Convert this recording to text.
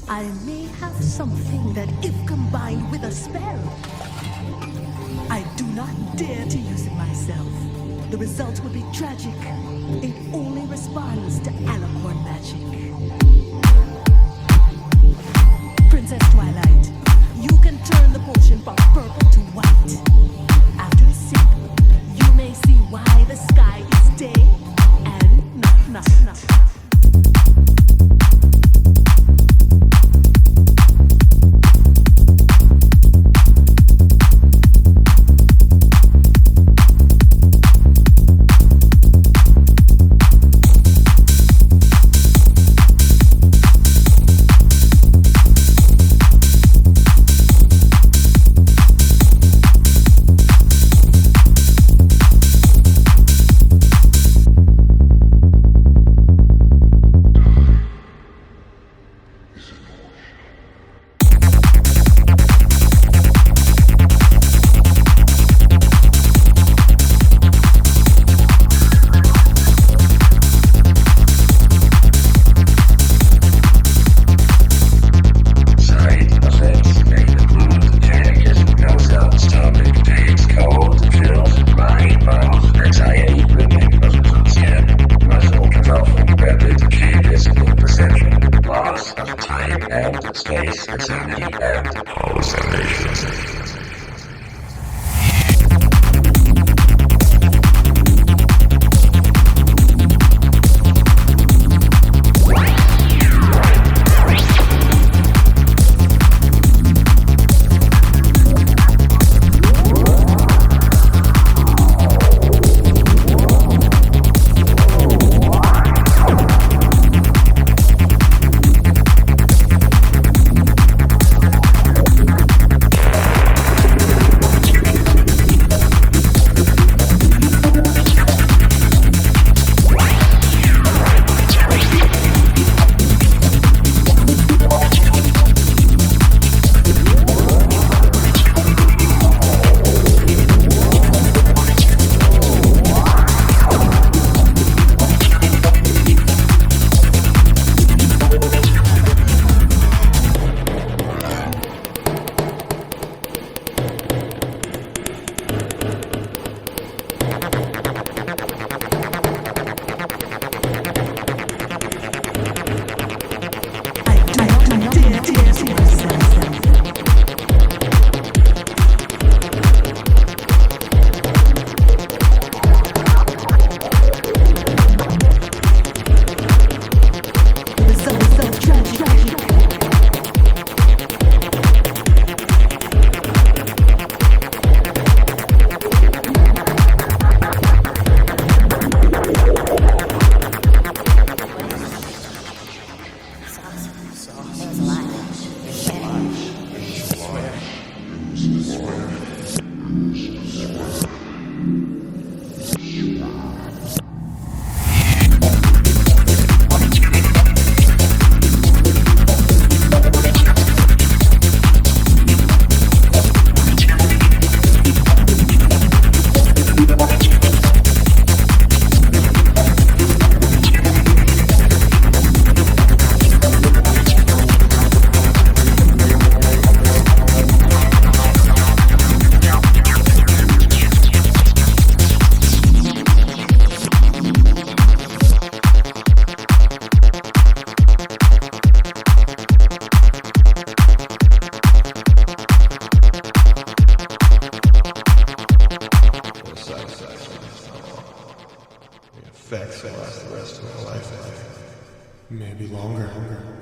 I may have something that, if combined with a spell, I do not dare to use it myself. The result would be tragic. It only responds to Alicorn magic. Princess Twilight, you can turn the potion from purple to white. After a sip, you may see why the sky is day and night. Space, insanity, and hallucination. Effects will last the rest of my life, maybe longer.